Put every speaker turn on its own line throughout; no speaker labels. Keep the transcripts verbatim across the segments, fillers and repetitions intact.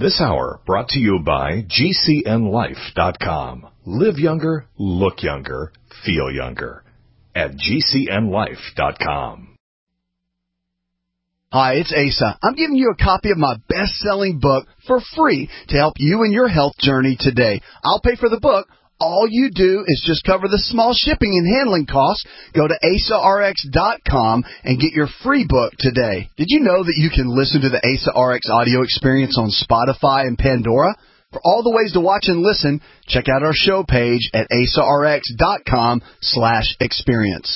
This hour brought to you by G C N life dot com. Live younger, look younger, feel younger at G C N life dot com.
Hi, it's Asa. I'm giving you a copy of my best-selling book for free to help you in your health journey today. I'll pay for the book. All you do is just cover the small shipping and handling costs. Go to asa r x dot com and get your free book today. Did you know that you can listen to the Asa R X audio experience on Spotify and Pandora? For all the ways to watch and listen, check out our show page at asa r x dot com slash experience.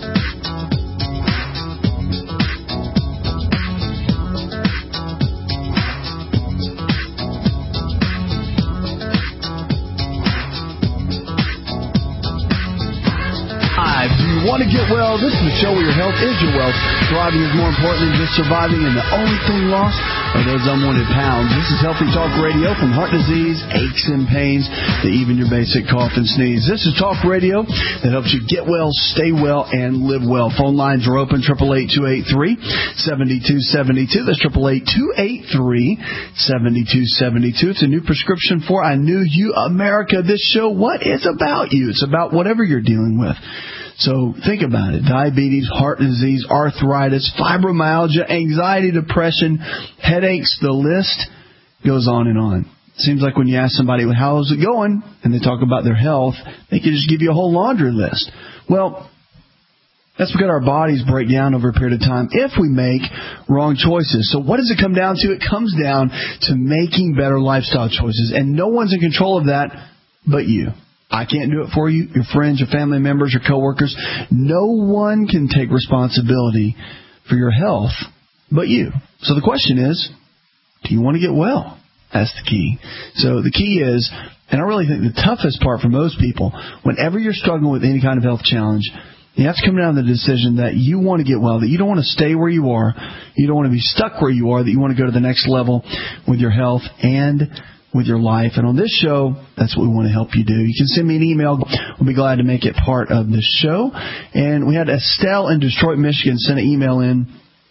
If you want to get well, this is the show where your health is your wealth. Thriving is more important than just surviving, and the only thing lost are those unwanted pounds. This is Healthy Talk Radio, from heart disease, aches and pains, to even your basic cough and sneeze. This is Talk Radio that helps you get well, stay well, and live well. Phone lines are open, eight eight eight, two eight three, seven two seven two. That's eight eight eight, two eight three, seven two seven two. It's a new prescription for I Knew You America. This show, what is about you? It's about whatever you're dealing with. So think about it. Diabetes, heart disease, arthritis, fibromyalgia, anxiety, depression, headaches, the list goes on and on. Seems like when you ask somebody, well, how's it going? And they talk about their health, they can just give you a whole laundry list. Well, that's because our bodies break down over a period of time if we make wrong choices. So what does it come down to? It comes down to making better lifestyle choices. And no one's in control of that but you. I can't do it for you, your friends, your family members, your coworkers. No one can take responsibility for your health but you. So the question is, do you want to get well? That's the key. So the key is, and I really think the toughest part for most people, whenever you're struggling with any kind of health challenge, you have to come down to the decision that you want to get well, that you don't want to stay where you are, you don't want to be stuck where you are, that you want to go to the next level with your health and with your life. And on this show, that's what we want to help you do. You can send me an email. We'll be glad to make it part of this show. And we had Estelle in Detroit, Michigan send an email in.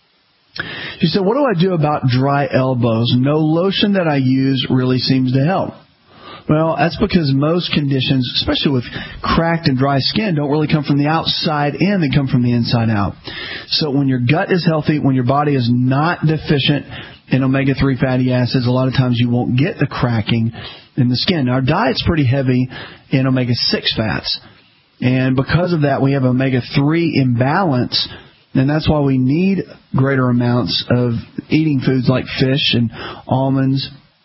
She said, what do I do about dry elbows? No lotion that I use really seems to help. Well, that's because most conditions, especially with cracked and dry skin, don't really come from the outside in. They come from the inside out. So when your gut is healthy, when your body is not deficient in omega three fatty acids, a lot of times you won't get the cracking in the skin. Now, our diet's pretty heavy in omega six fats. And because of that, we have omega three imbalance. And that's why we need greater amounts of eating foods like fish and almonds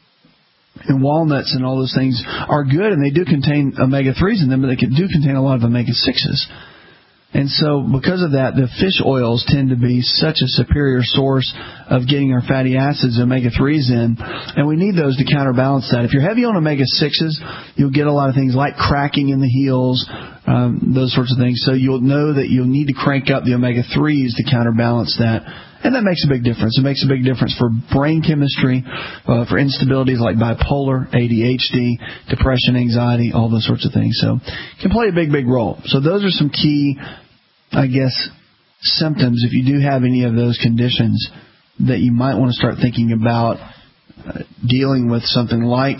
and walnuts, and all those things are good, and they do contain omega threes in them, but they do contain a lot of omega sixes. And so because of that, the fish oils tend to be such a superior source of getting our fatty acids, omega threes in, and we need those to counterbalance that. If you're heavy on omega sixes, you'll get a lot of things like cracking in the heels, um, those sorts of things. So you'll know that you'll need to crank up the omega threes to counterbalance that. And that makes a big difference. It makes a big difference for brain chemistry, uh, for instabilities like bipolar, A D H D, depression, anxiety, all those sorts of things. So it can play a big, big role. So those are some key, I guess, symptoms, if you do have any of those conditions, that you might want to start thinking about uh, dealing with something like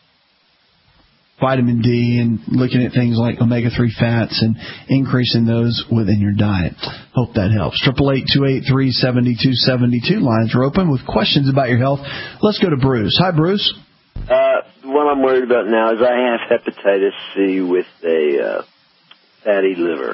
vitamin D and looking at things like omega three fats and increasing those within your diet. Hope that helps. eight eight eight, two eight three, seven two seven two. Lines are open with questions about your health. Let's go to Bruce. Hi, Bruce.
Uh, what I'm worried about now is I have hepatitis C with a uh, fatty liver.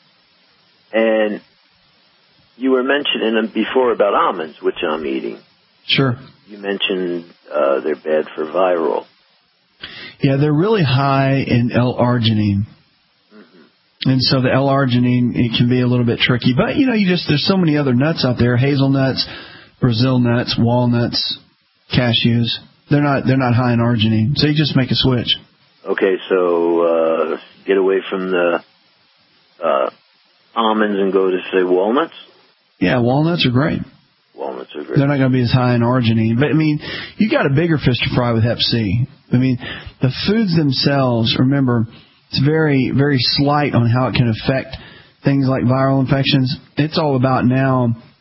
And you were mentioning before about almonds, which I'm eating.
Sure.
You mentioned uh, they're bad for viral.
Yeah, they're really high in L-arginine. Mm-hmm. And so the L-arginine, it can be a little bit tricky. But, you know, you just there's so many other nuts out there, hazelnuts, Brazil nuts, walnuts, cashews. They're not they're not high in arginine. So you just make a switch. Okay, so uh, get away from the uh, almonds and go to, say, walnuts? Yeah, walnuts are great. Walnuts are great. They're not going to be as high in arginine. But, I mean, you got a bigger fish to fry with hep C. I mean, the foods themselves, remember, it's very, very slight on how it can affect things like viral infections. It's all about now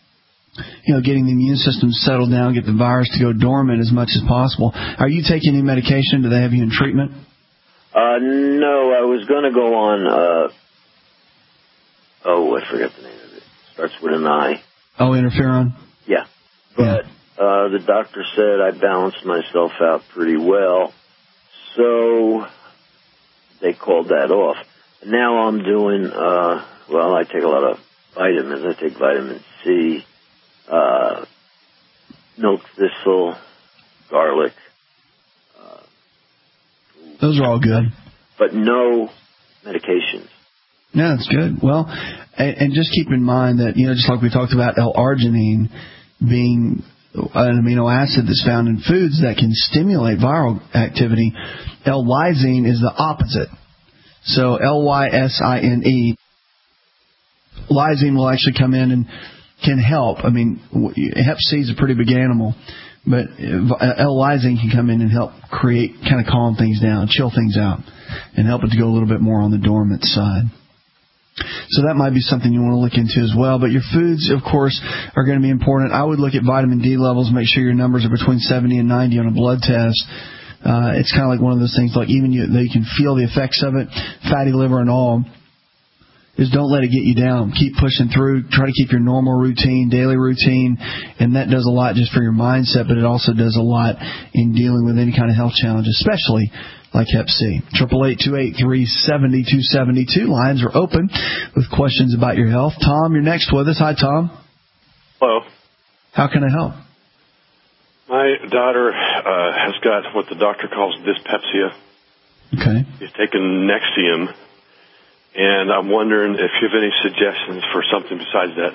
you know, getting the immune system settled down, get the virus to go dormant as much as possible. Are you taking any medication? Do they have you in treatment?
Uh, no, I was going to go on, uh, oh, I forgot the name of it. Starts with an I.
Oh, interferon?
Yeah. But yeah. Uh, the doctor said I balanced myself out pretty well, so they called that off. Now I'm doing, uh, well, I take a lot of vitamins. I take vitamin C, uh, milk thistle, garlic. Uh,
Those are all good.
But no medications.
Yeah, that's good. Well, and, and just keep in mind that, you know, just like we talked about L-arginine being an amino acid that's found in foods that can stimulate viral activity, L-lysine is the opposite. So L Y S I N E, lysine will actually come in and can help. I mean, hep C is a pretty big animal, but L-lysine can come in and help create, kind of calm things down, chill things out, and help it to go a little bit more on the dormant side. So that might be something you want to look into as well. But your foods, of course, are going to be important. I would look at vitamin D levels, make sure your numbers are between seventy and ninety on a blood test. Uh, it's kind of like one of those things, like even you, they can feel the effects of it, fatty liver and all, is don't let it get you down. Keep pushing through. Try to keep your normal routine, daily routine, and that does a lot just for your mindset, but it also does a lot in dealing with any kind of health challenge, especially like hep C. eight eight eight, two eight three, seven two seven two. Lines are open with questions about your health. Tom, you're next with us. Hi, Tom.
Hello.
How can I help?
My daughter uh, has got what the doctor calls dyspepsia.
Okay.
She's taken Nexium, and I'm wondering if you have any suggestions for something besides that.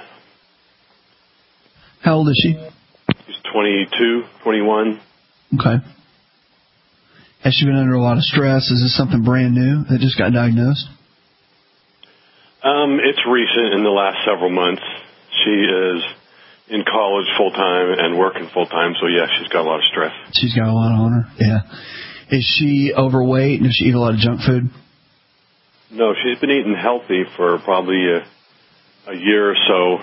How old is she?
She's twenty-two, twenty-one.
Okay. Has she been under a lot of stress? Is this something brand new that just got diagnosed?
Um, it's recent, in the last several months. She is in college full-time and working full-time, so yeah, she's got a lot of stress.
She's got a lot on her, yeah. Is she overweight and does she eat a lot of junk food?
No, she's been eating healthy for probably a, a year or so,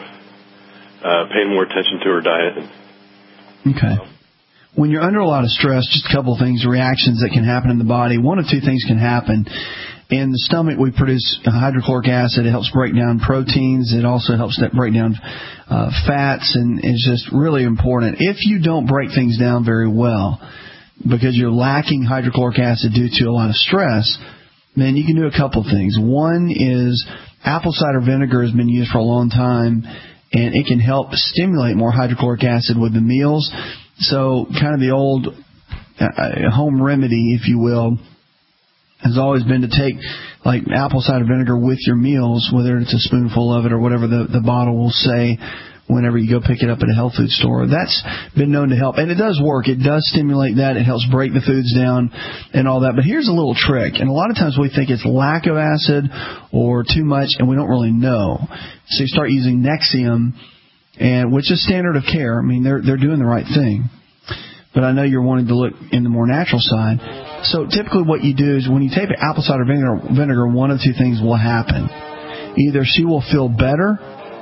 uh, paying more attention to her diet.
Okay. When you're under a lot of stress, just a couple of things, reactions that can happen in the body. One of two things can happen. In the stomach, we produce hydrochloric acid. It helps break down proteins. It also helps break down uh, fats, and it's just really important. If you don't break things down very well because you're lacking hydrochloric acid due to a lot of stress, then you can do a couple of things. One is apple cider vinegar has been used for a long time, and it can help stimulate more hydrochloric acid with the meals. So kind of the old uh, home remedy, if you will, has always been to take like apple cider vinegar with your meals, whether it's a spoonful of it or whatever the, the bottle will say whenever you go pick it up at a health food store. That's been known to help. And it does work. It does stimulate that. It helps break the foods down and all that. But here's a little trick. And a lot of times we think it's lack of acid or too much, and we don't really know. So you start using Nexium, and which is standard of care. I mean, they're they're doing the right thing. But I know you're wanting to look in the more natural side. So typically what you do is when you take apple cider vinegar, vinegar, one of two things will happen. Either she will feel better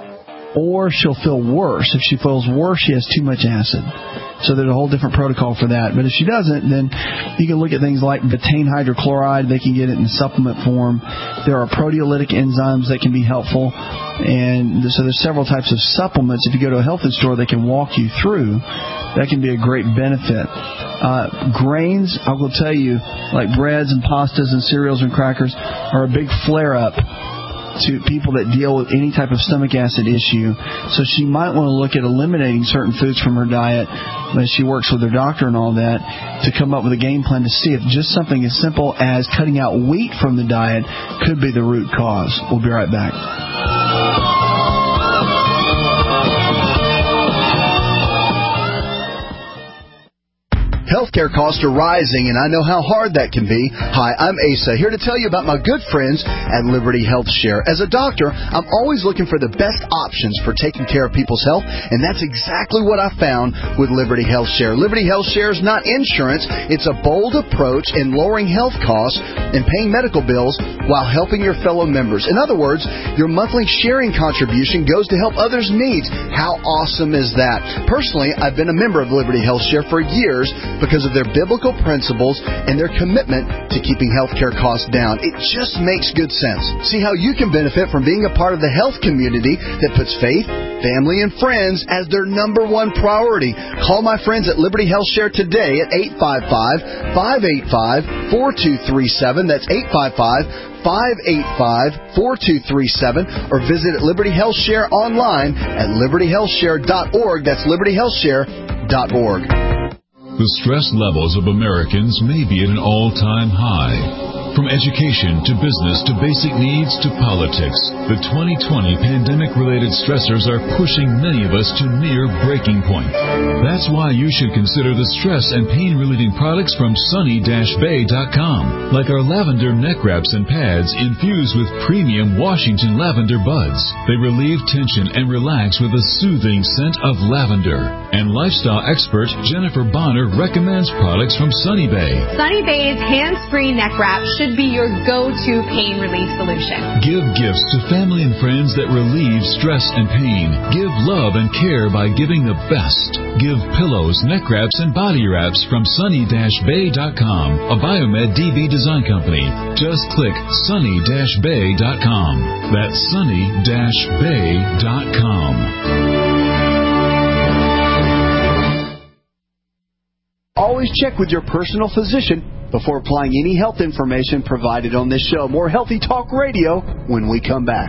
or she'll feel worse. If she feels worse, she has too much acid. So there's a whole different protocol for that. But if she doesn't, then you can look at things like betaine hydrochloride. They can get it in supplement form. There are proteolytic enzymes that can be helpful. And so there's several types of supplements. If you go to a health food store, they can walk you through. That can be a great benefit. Uh, grains, I will tell you, like breads and pastas and cereals and crackers, are a big flare-up to people that deal with any type of stomach acid issue. So she might want to look at eliminating certain foods from her diet as she works with her doctor and all that to come up with a game plan to see if just something as simple as cutting out wheat from the diet could be the root cause. We'll be right back. Healthcare costs are rising, and I know how hard that can be. Hi, I'm Asa, here to tell you about my good friends at Liberty Health Share. As a doctor, I'm always looking for the best options for taking care of people's health, and that's exactly what I found with Liberty Health Share. Liberty Health Share is not insurance. It's a bold approach in lowering health costs and paying medical bills while helping your fellow members. In other words, your monthly sharing contribution goes to help others' needs. How awesome is that? Personally, I've been a member of Liberty Health Share for years because of their biblical principles and their commitment to keeping healthcare costs down. It just makes good sense. See how you can benefit from being a part of the health community that puts faith, family, and friends as their number one priority. Call my friends at Liberty Health Share today at eight five five, five eight five, four two three seven. That's eight five five, five eight five, four two three seven, or visit Liberty Health Share online at liberty health share dot org. That's liberty health share dot org.
The stress levels of Americans may be at an all-time high. From education to business to basic needs to politics, the twenty twenty pandemic-related stressors are pushing many of us to near breaking point. That's why you should consider the stress and pain-relieving products from sunny dash bay dot com, like our lavender neck wraps and pads infused with premium Washington lavender buds. They relieve tension and relax with a soothing scent of lavender. And lifestyle expert Jennifer Bonner recommends products from Sunny Bay.
Sunny Bay's hands-free neck wrap should be your go-to pain relief solution.
Give gifts to family and friends that relieve stress and pain. Give love and care by giving the best. Give pillows, neck wraps, and body wraps from sunny dash bay dot com, a Biomed D B design company. Just click sunny dash bay dot com. That's sunny dash bay dot com.
Always check with your personal physician before applying any health information provided on this show. More Healthy Talk Radio when we come back.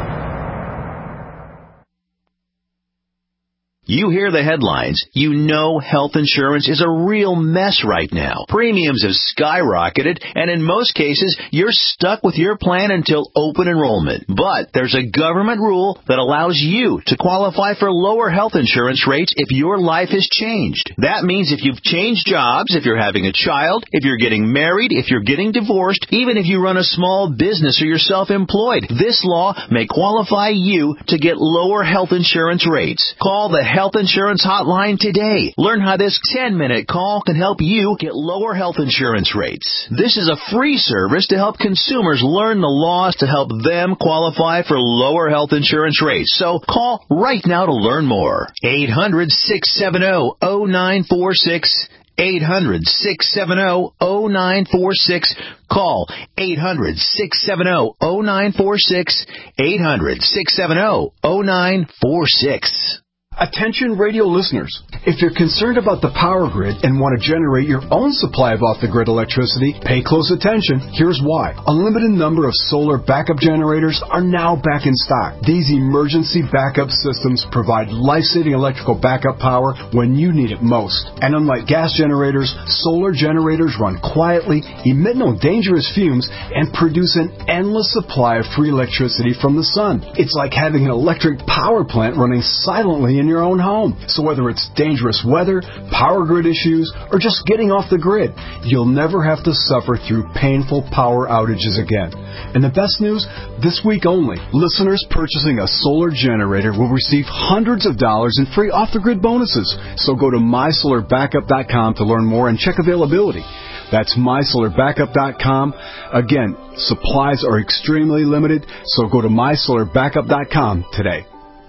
You hear the headlines. You know health insurance is a real mess right now. Premiums have skyrocketed, and in most cases, you're stuck with your plan until open enrollment. But there's a government rule that allows you to qualify for lower health insurance rates if your life has changed. That means if you've changed jobs, if you're having a child, if you're getting married, if you're getting divorced, even if you run a small business or you're self-employed, this law may qualify you to get lower health insurance rates. Call the Health Insurance Hotline today. Learn how this ten-minute call can help you get lower health insurance rates. This is a free service to help consumers learn the laws to help them qualify for lower health insurance rates. So call right now to learn more. eight hundred, six seven zero, zero nine four six. eight hundred, six seven zero, zero nine four six. Call eight hundred, six seven zero, zero nine four six. eight hundred, six seven zero, zero nine four six.
Attention radio listeners, if you're concerned about the power grid and want to generate your own supply of off-the-grid electricity, pay close attention. Here's why. A limited number of solar backup generators are now back in stock. These emergency backup systems provide life-saving electrical backup power when you need it most. And unlike gas generators, solar generators run quietly, emit no dangerous fumes, and produce an endless supply of free electricity from the sun. It's like having an electric power plant running silently in your own home. So whether it's dangerous weather, power grid issues, or just getting off the grid, you'll never have to suffer through painful power outages again. And the best news, this week only, listeners purchasing a solar generator will receive hundreds of dollars in free off-the-grid bonuses. So go to my solar backup dot com to learn more and check availability. That's my solar backup dot com. Again, supplies are extremely limited, so go to my solar backup dot com today.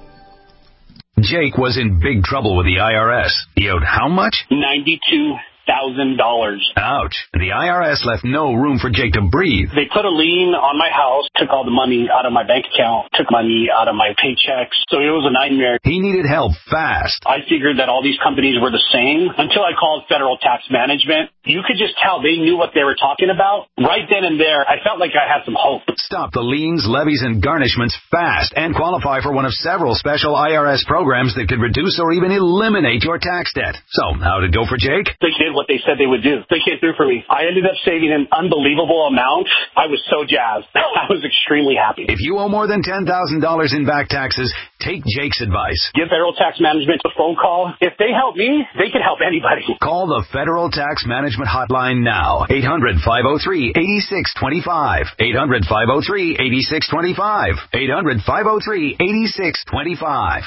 Jake was in big trouble with the I R S. He owed how much?
ninety-two thousand dollars.
Ouch. The I R S left no room for Jake to breathe.
They put a lien on my house, took all the money out of my bank account, took money out of my paychecks. So it was a nightmare.
He needed help fast.
I figured that all these companies were the same until I called Federal Tax Management. You could just tell they knew what they were talking about. Right then and there, I felt like I had some hope.
Stop the liens, levies, and garnishments fast and qualify for one of several special I R S programs that could reduce or even eliminate your tax debt. So, how did it go for Jake?
They did did what they said they would do. They came through for me. I ended up saving an unbelievable amount. I was so jazzed. I was extremely happy.
If you owe more than ten thousand dollars in back taxes, take Jake's advice.
Give Federal Tax Management a phone call. If they help me, they can help anybody.
Call the Federal Tax Management Hotline now. eight hundred, five oh three, eight six two five. eight hundred, five oh three, eight six two five. eight hundred, five oh three, eight six two five.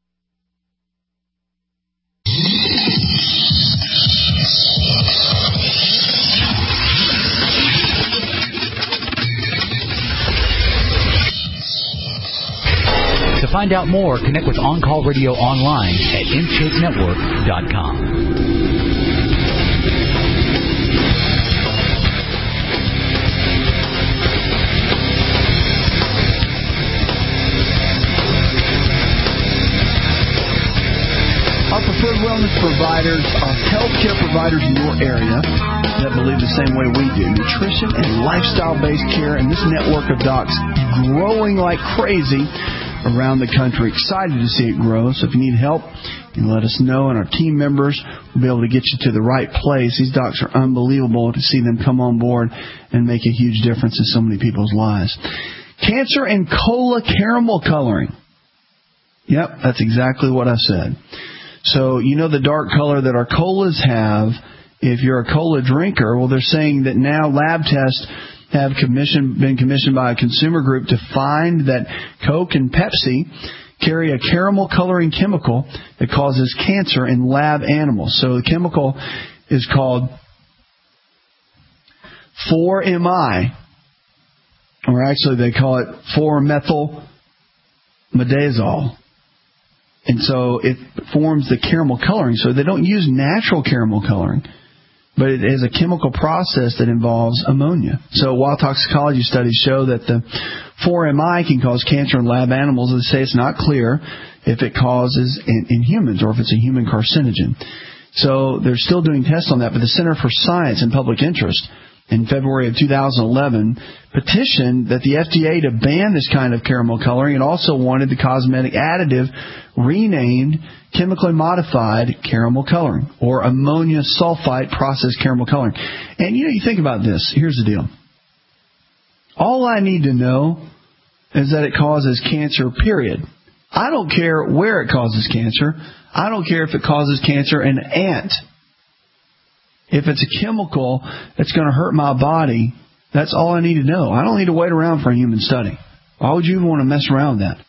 To find out more, connect with On Call Radio online at in shape network dot com.
Our preferred wellness providers are healthcare providers in your area that believe the same way we do. Nutrition and lifestyle-based care, and this network of docs growing like crazy around the country. Excited to see it grow. So if you need help, you can let us know, and our team members will be able to get you to the right place. These docs are unbelievable to see them come on board and make a huge difference in so many people's lives. Cancer and cola caramel coloring. Yep, that's exactly what I said. So you know the dark color that our colas have. If you're a cola drinker, well, they're saying that now lab tests have commissioned, been commissioned by a consumer group to find that Coke and Pepsi carry a caramel coloring chemical that causes cancer in lab animals. So the chemical is called four M I, or actually they call it four methyl midazole. And so it forms the caramel coloring. So they don't use natural caramel coloring, but it is a chemical process that involves ammonia. So while toxicology studies show that the four M I can cause cancer in lab animals, they say it's not clear if it causes in, in humans or if it's a human carcinogen. So they're still doing tests on that, but the Center for Science and Public Interest in February of two thousand eleven petitioned that the F D A to ban this kind of caramel coloring, and also wanted the cosmetic additive renamed chemically modified caramel coloring, or ammonia sulfite processed caramel coloring. And you know, you think about this. Here's the deal. All I need to know is that it causes cancer, period. I don't care where it causes cancer. I don't care if it causes cancer in an ant. If it's a chemical that's going to hurt my body, that's all I need to know. I don't need to wait around for a human study. Why would you even want to mess around with that?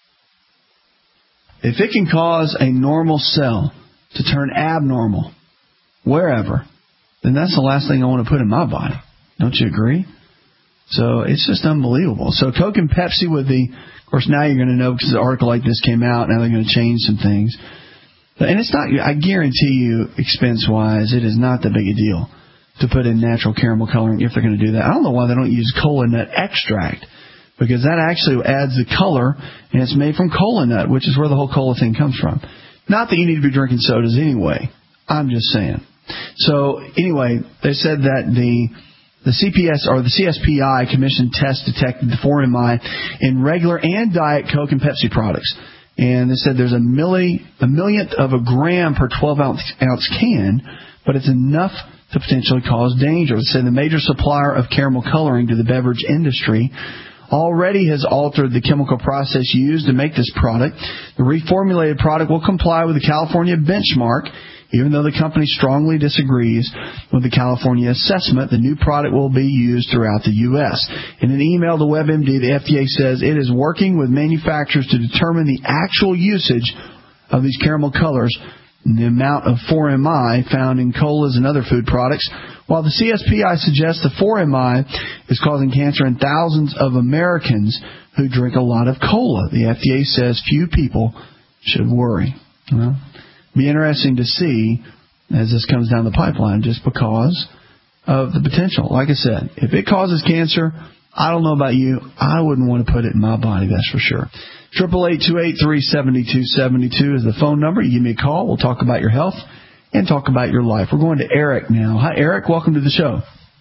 If it can cause a normal cell to turn abnormal wherever, then that's the last thing I want to put in my body. Don't you agree? So it's just unbelievable. So Coke and Pepsi with the, of course, now you're going to know because an article like this came out. Now they're going to change some things. And it's not, I guarantee you, expense-wise, it is not that big a deal to put in natural caramel coloring if they're going to do that. I don't know why they don't use cola nut extract, because that actually adds the color, and it's made from cola nut, which is where the whole cola thing comes from. Not that you need to be drinking sodas anyway. I'm just saying. So, anyway, they said that the the C P S or the C S P I commissioned test detected the four M I in regular and Diet Coke and Pepsi products. And they said there's a, milli, a millionth of a gram per twelve ounce can, but it's enough to potentially cause danger. They said the major supplier of caramel coloring to the beverage industry already has altered the chemical process used to make this product. The reformulated product will comply with the California benchmark. Even though the company strongly disagrees with the California assessment, the new product will be used throughout the U S. In an email to WebMD, the F D A says it is working with manufacturers to determine the actual usage of these caramel colors and the amount of four M I found in colas and other food products, while the C S P I suggests the four M I is causing cancer in thousands of Americans who drink a lot of cola. The F D A says few people should worry. Well, be interesting to see as this comes down the pipeline, just because of the potential. Like I said, if it causes cancer, I don't know about you, I wouldn't want to put it in my body, that's for sure. Triple eight two eight three seventy two seventy two is the phone number. You give me a call. We'll talk about your health and talk about your life. We're going to Eric now. Hi, Eric. Welcome to the show.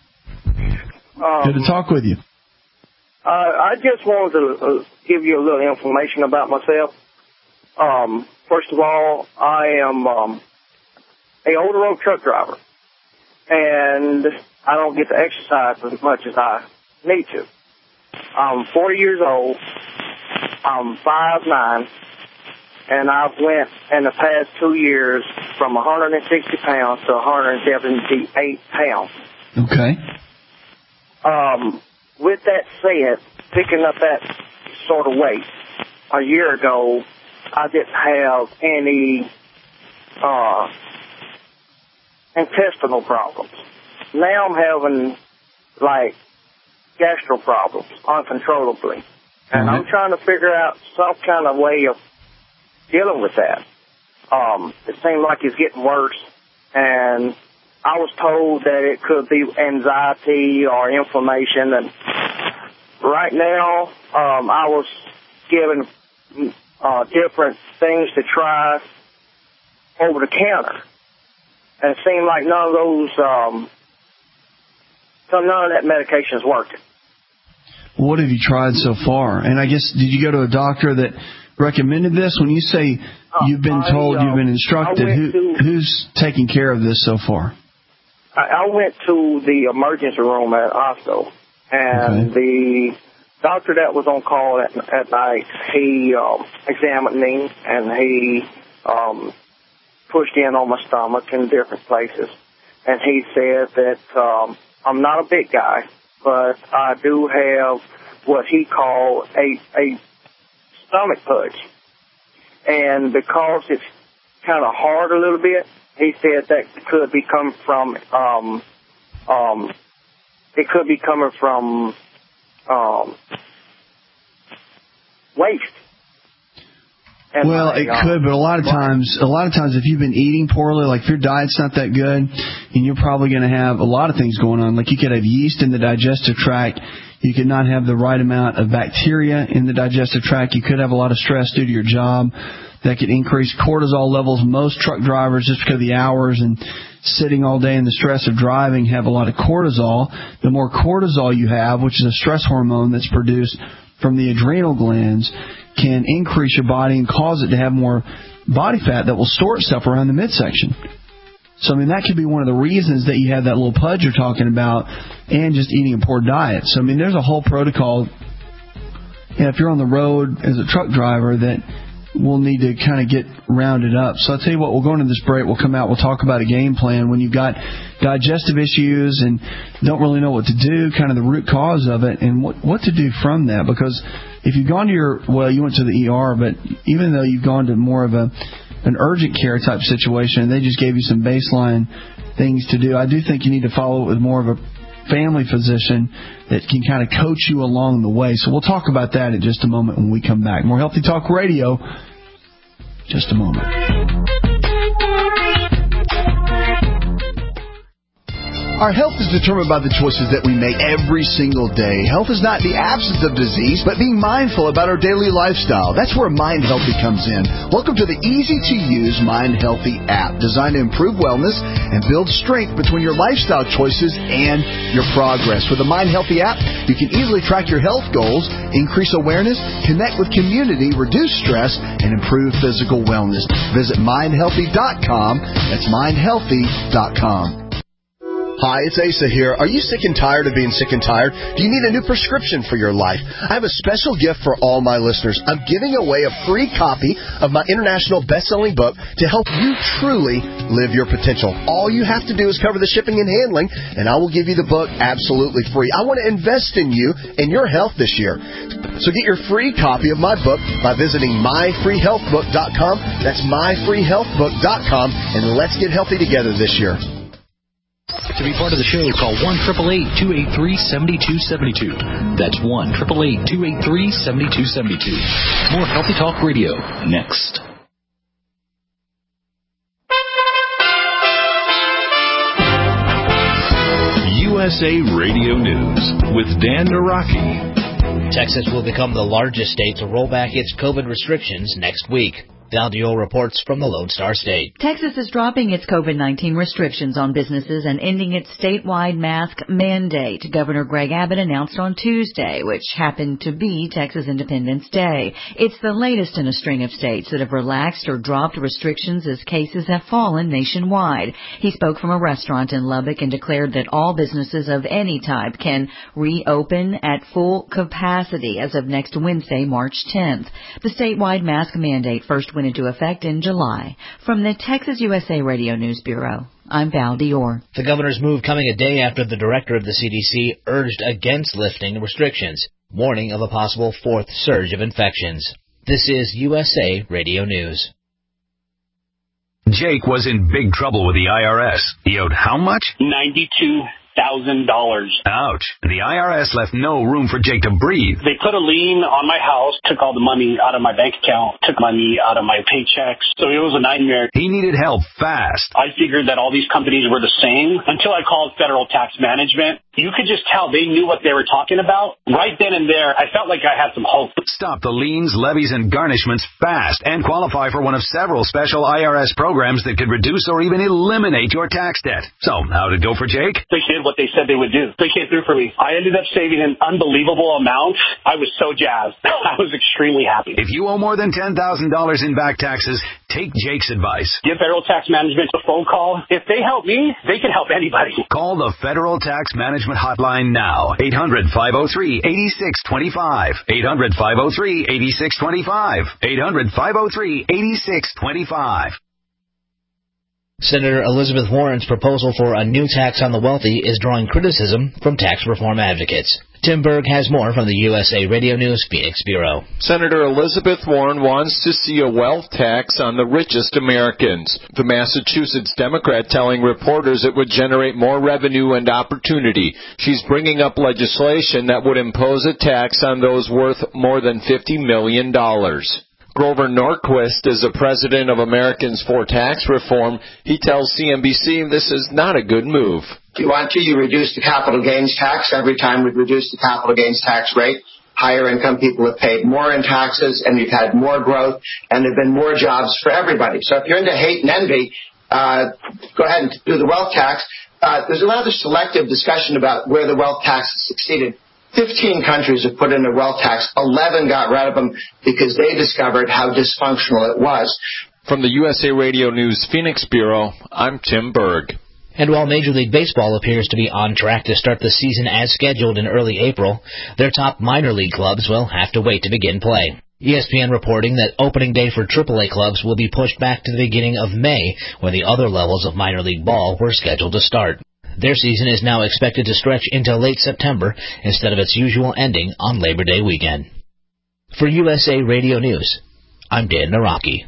Um, Good to talk with you.
Uh, I just wanted to uh, give you a little information about myself. Um, first of all, I am um, a older road truck driver. and I don't get to exercise as much as I need to. I'm forty years old. I'm five nine, and I've went in the past two years from one hundred sixty pounds to one hundred seventy-eight pounds.
Okay.
Um, with that said, picking up that sort of weight, a year ago, I didn't have any uh, intestinal problems. Now I'm having, like, gastro problems uncontrollably. And mm-hmm. I'm trying to figure out some kind of way of dealing with that. Um, it seems like it's getting worse, and I was told that it could be anxiety or inflammation. And right now, um, I was given uh, different things to try over the counter, and it seemed like none of those, um, so none of that medication is working.
What have you tried so far? And I guess, did you go to a doctor that recommended this? When you say you've been
I,
told,
uh,
you've been instructed, who,
to,
who's taking care of this so far?
I, I went to the emergency room at hospital, and okay. the doctor that was on call at, at night, he um, examined me, and he um, pushed in on my stomach in different places. And he said that um, I'm not a big guy, but I do have what he called a, a stomach pudge. And because it's kind of hard a little bit, he said that could be coming from, um, um, it could be coming from um, waste. And
well,
my,
it
um,
could, but a lot of times, a lot of times, if you've been eating poorly, like if your diet's not that good, and you're probably going to have a lot of things going on. Like you could have yeast in the digestive tract, you could not have the right amount of bacteria in the digestive tract. You could have a lot of stress due to your job that could increase cortisol levels. Most truck drivers, just because of the hours and sitting all day and the stress of driving, have a lot of cortisol. The more cortisol you have, which is a stress hormone that's produced from the adrenal glands, can increase your body and cause it to have more body fat that will store itself around the midsection. So, I mean, that could be one of the reasons that you have that little pudge you're talking about, and just eating a poor diet. So, I mean, there's a whole protocol. You know, if you're on the road as a truck driver, that we'll need to kind of get rounded up. So I'll tell you what, we'll go into this break. We'll come out. We'll talk about a game plan when you've got digestive issues and don't really know what to do, kind of the root cause of it, and what, what to do from that. Because if you've gone to your, well, you went to the E R, but even though you've gone to more of a an urgent care type situation and they just gave you some baseline things to do, I do think you need to follow it with more of a family physician that can kind of coach you along the way. So we'll talk about that in just a moment when we come back. More Healthy Talk Radio, just a moment.
Our health is determined by the choices that we make every single day. Health is not the absence of disease, but being mindful about our daily lifestyle. That's where Mind Healthy comes in. Welcome to the easy-to-use Mind Healthy app, designed to improve wellness and build strength between your lifestyle choices and your progress. With the Mind Healthy app, you can easily track your health goals, increase awareness, connect with community, reduce stress, and improve physical wellness. Visit mind healthy dot com. That's mind healthy dot com. Hi, it's Asa here. Are you sick and tired of being sick and tired? Do you need a new prescription for your life? I have a special gift for all my listeners. I'm giving away a free copy of my international best-selling book to help you truly live your potential. All you have to do is cover the shipping and handling, and I will give you the book absolutely free. I want to invest in you and your health this year. So get your free copy of my book by visiting my free health book dot com. That's my free health book dot com, and let's get healthy together this year.
To be part of the show, call one eight eight eight, two eight three, seven two seven two. That's one eight eight eight, two eight three, seven two seven two. More Healthy Talk Radio next.
U S A Radio News with Dan Naraki.
Texas will become the largest state to roll back its COVID restrictions next week. Val Diol reports from the Lone Star State.
Texas is dropping its COVID nineteen restrictions on businesses and ending its statewide mask mandate, Governor Greg Abbott announced on Tuesday, which happened to be Texas Independence Day. It's the latest in a string of states that have relaxed or dropped restrictions as cases have fallen nationwide. He spoke from a restaurant in Lubbock and declared that all businesses of any type can reopen at full capacity as of next Wednesday, March tenth. The statewide mask mandate first went into effect in July. From the Texas U S A Radio News Bureau, I'm Val Dior.
The governor's move coming a day after the director of the C D C urged against lifting restrictions, warning of a possible fourth surge of infections. This is U S A Radio News.
Jake was in big trouble with the I R S. He owed how much?
ninety-two thousand dollars.
Ouch. The I R S left no room for Jake to breathe.
They put a lien on my house, took all the money out of my bank account, took money out of my paychecks. So it was a nightmare.
He needed help fast.
I figured that all these companies were the same until I called Federal Tax Management. You could just tell they knew what they were talking about. Right then and there, I felt like I had some hope.
Stop the liens, levies, and garnishments fast and qualify for one of several special I R S programs that could reduce or even eliminate your tax debt. So, how'd it go for Jake?
They did what they said they would do. They came through for me. I ended up saving an unbelievable amount. I was so jazzed. I was extremely happy.
If you owe more than ten thousand dollars in back taxes, take Jake's advice.
Give Federal Tax Management a phone call. If they help me, they can help anybody.
Call the Federal Tax Management Hotline now. eight hundred, five oh three, eight six two five. eight hundred, five oh three, eight six two five. eight hundred, five oh three, eight six two five.
Senator Elizabeth Warren's proposal for a new tax on the wealthy is drawing criticism from tax reform advocates. Tim Berg has more from the U S A Radio News Phoenix Bureau.
Senator Elizabeth Warren wants to see a wealth tax on the richest Americans. The Massachusetts Democrat telling reporters it would generate more revenue and opportunity. She's bringing up legislation that would impose a tax on those worth more than fifty million dollars. Grover Norquist is the president of Americans for Tax Reform. He tells C N B C this is not a good move.
If you want to, you reduce the capital gains tax. Every time we reduce the capital gains tax rate, higher income people have paid more in taxes, and we've had more growth, and there have been more jobs for everybody. So if you're into hate and envy, uh, go ahead and do the wealth tax. Uh, there's a rather selective discussion about where the wealth tax has succeeded. Fifteen countries have put in a wealth tax. Eleven got rid of them because they discovered how dysfunctional it was.
From the U S A Radio News Phoenix Bureau, I'm Tim Berg.
And while Major League Baseball appears to be on track to start the season as scheduled in early April, their top minor league clubs will have to wait to begin play. E S P N reporting that opening day for triple A clubs will be pushed back to the beginning of May, when the other levels of minor league ball were scheduled to start. Their season is now expected to stretch into late September instead of its usual ending on Labor Day weekend. For U S A Radio News, I'm Dan Naraki.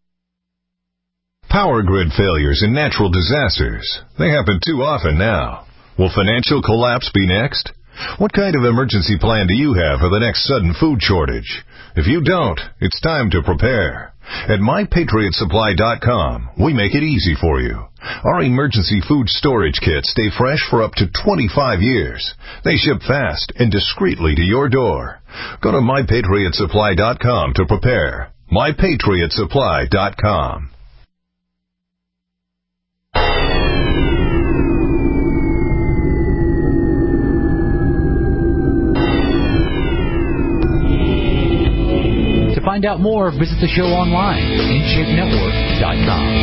Power grid failures and natural disasters. They happen too often now. Will financial collapse be next? What kind of emergency plan do you have for the next sudden food shortage? If you don't, it's time to prepare. At my patriot supply dot com, we make it easy for you. Our emergency food storage kits stay fresh for up to twenty-five years. They ship fast and discreetly to your door. Go to my patriot supply dot com to prepare. my patriot supply dot com.
To find out more, visit the show online, in shape network dot com.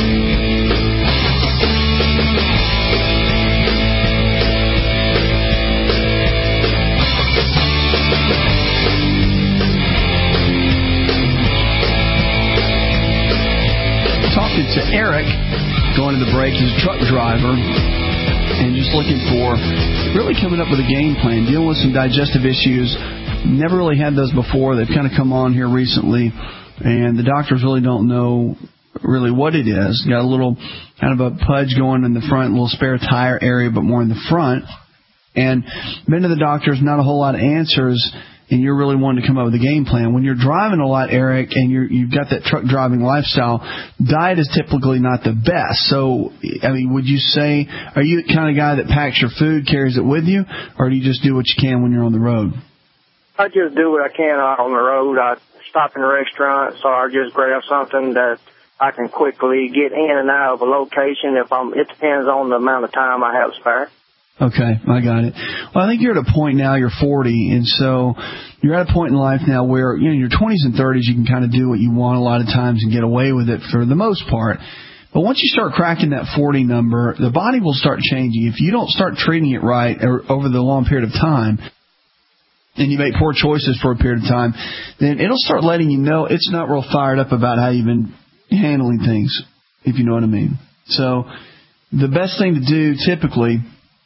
Talking to Eric, going to the break. He's a truck driver and just looking for, really coming up with a game plan, dealing with some digestive issues. Never really had those before. They've kind of come on here recently, and the doctors really don't know really what it is. Got a little kind of a pudge going in the front, a little spare tire area, but more in the front. And been to the doctors, not a whole lot of answers, and you're really wanting to come up with a game plan. When you're driving a lot, Eric, and you're, you've got that truck driving lifestyle, diet is typically not the best. So, I mean, would you say, are you the kind of guy that packs your food, carries it with you, or do you just do what you can when you're on the road?
I just do what I can out on the road. I stop in restaurants or just grab something that I can quickly get in and out of a location. If I'm, it depends on the amount of time I have spare.
Okay, I got it. Well, I think you're at a point now, you're forty, and so you're at a point in life now where, you know, in your twenties and thirties, you can kind of do what you want a lot of times and get away with it for the most part. But once you start cracking that forty number, the body will start changing. If you don't start treating it right or over the long period of time, and you make poor choices for a period of time, then it'll start letting you know it's not real fired up about how you've been handling things, if you know what I mean. So the best thing to do typically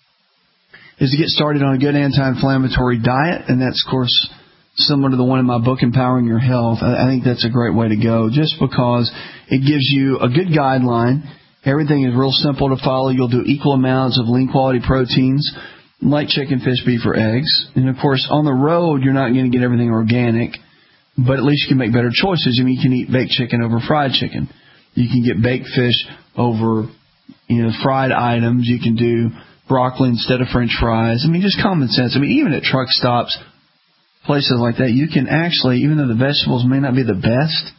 is to get started on a good anti-inflammatory diet, and that's, of course, similar to the one in my book, Empowering Your Health. I think that's a great way to go, just because it gives you a good guideline. Everything is real simple to follow. You'll do equal amounts of lean quality proteins, like chicken, fish, beef, or eggs. And, of course, on the road, you're not going to get everything organic, but at least you can make better choices. I mean, you can eat baked chicken over fried chicken. You can get baked fish over, you know, fried items. You can do broccoli instead of French fries. I mean, just common sense. I mean, even at truck stops, places like that, you can actually, even though the vegetables may not be the best,